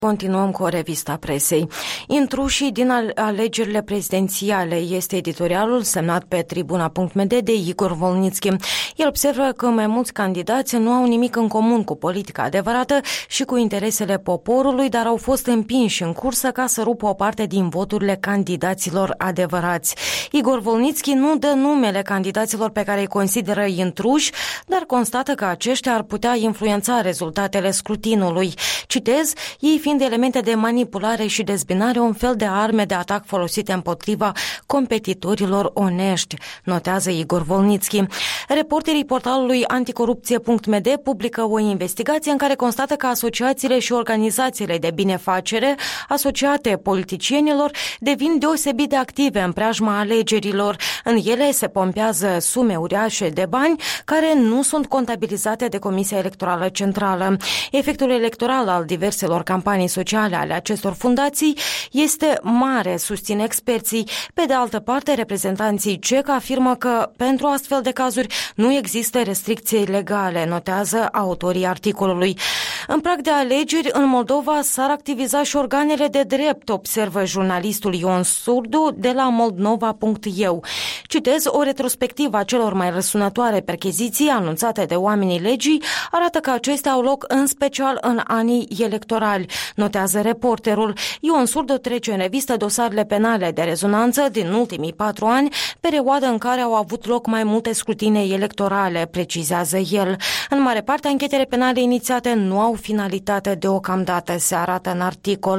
Continuăm cu o revista presei. Intrușii din alegerile prezidențiale este editorialul semnat pe tribuna.md de Igor Volnitski. El observă că mai mulți candidați nu au nimic în comun cu politica adevărată și cu interesele poporului, dar au fost împinși în cursă ca să rupă o parte din voturile candidaților adevărați. Igor Volnitski nu dă numele candidaților pe care îi consideră intruși, dar constată că aceștia ar putea influența rezultatele scrutinului. Citez, ei fiind elemente de manipulare și dezbinare, un fel de arme de atac folosite împotriva competitorilor onești, notează Igor Volnitski. Reporterii portalului anticorupție.md publică o investigație în care constată că asociațiile și organizațiile de binefacere asociate politicienilor devin deosebit de active în preajma alegerilor. În ele se pompează sume uriașe de bani care nu sunt contabilizate de Comisia Electorală Centrală. Efectul electoral al diverselor campanii sociale ale acestor fundații este mare, susțin experții. Pe de altă parte, reprezentanții CEC afirmă că pentru astfel de cazuri nu există restricții legale, notează autorii articolului. În prag de alegeri, în Moldova s-ar activiza și organele de drept, observă jurnalistul Ion Surdu de la moldnova.eu. Citez, o retrospectivă a celor mai răsunătoare percheziții anunțate de oamenii legii arată că acestea au loc în special în anii electorali, notează reporterul. Ion Surdu trece în revistă dosarele penale de rezonanță din ultimii 4 ani, perioadă în care au avut loc mai multe scrutine electorale, precizează el. În mare parte, anchetele penale inițiate nu au finalitate deocamdată, se arată în articol.